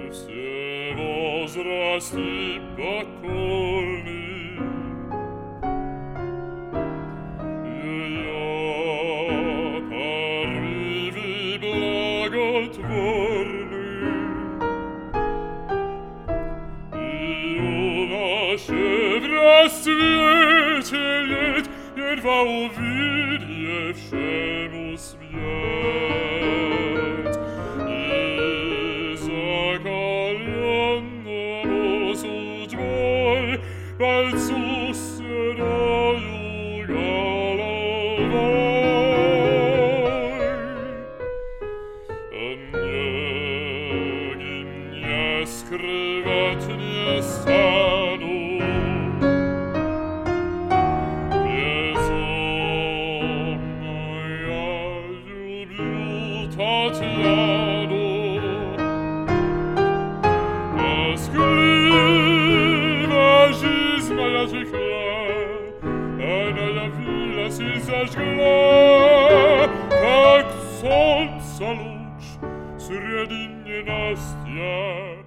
Все возрасти покорны, ее порывы благотворны, юноше в рассвете лет едва увидевшему свет, и закаленному судьбой пальцу седою головой. Неги не скрывать не стану, Татьяну. Тоскливо жизнь моя текла, она явилась и зажгла, как солнце луч среди ненастья.